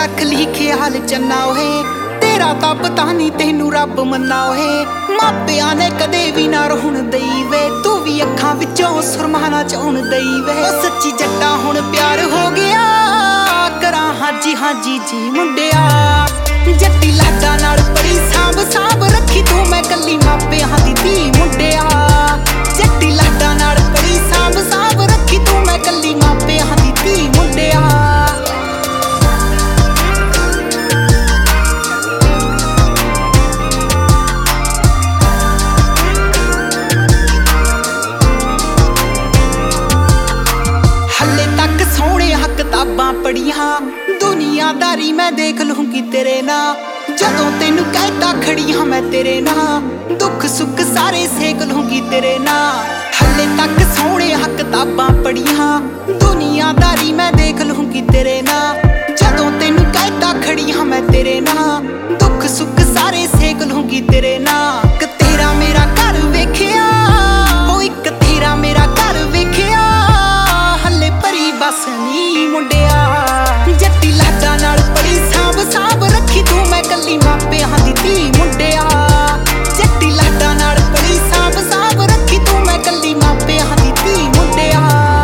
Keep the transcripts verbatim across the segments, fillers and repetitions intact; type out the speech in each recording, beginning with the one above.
रख ली ख्याल चन्ना ओहे तेरा तां पता नहीं तेनू रब मन्ना ओहे मापिया ने कदे भी ना रोहन दई वे तू भी अखां विचों सुरमा ना चौन दई वे सच्ची जट्टा हुण प्यार हो गया करा हाजी हाजी जी मुंडिया जट्टी लाडा नाल बड़ी सांभ सांभ रखी तू मैं कली मापिया दी धी मुंडिया जट्टी लाडा नाल बड़ी सांभ सांभ रखी तू मैं कली मापिया दी धी मुंडिया हले तक सोहणे किताबां पढ़िया दुनियादारी मैं देख लूंगी तेरे ना जदों तेनू कहता खड़ी हाँ मैं तेरे ना दुख सुख सारे सेक लूंगी तेरे ना हले तक सोहणे किताबां पढ़िया दुनियादारी मैं देख लूंगी तेरे ना जदों तेनू कहता खड़ी हाँ मैं तेरे ना दुख सुख सारे सेक लूंगी तेरे ना एक तेरा मेरा घर वेखिया ओ एक तेरा मेरा घर वेखिया हले परी बस नी मुंडिया जट्टी लाडा नाल बड़ी सांभ सांभ रखी तू मैं कली मापिया दी धी मुंडिया जट्टी लाडा नाल बड़ी सांभ सांभ रखी तू मैं कली मापिया दी धी मुंडिया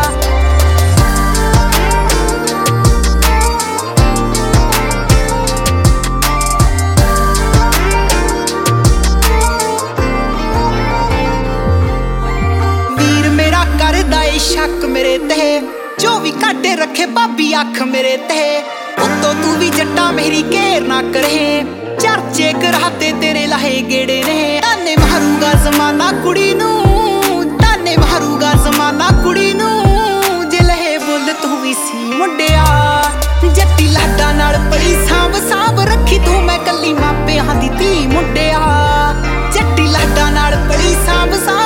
वीर मेरा करदा ए शक मेरे ते जो भी काटे रखे भाभी अख मेरे ते उत्तों तू भी जट्टा मेरी घेर ना करे चर्चे कराते तेरे लाहे गेड़े ने ताने मारूगा जमाना कुड़ी नू ताने मारूगा जमाना कुड़ी नू जे लहे बोल तू भी सी मुंडिया जट्टी लाडा नाल बड़ी सांभ सांभ रखी तू मैं कली मापिया दी धी मुंडिया जट्टी लाडा नाल बड़ी सांभ सांभ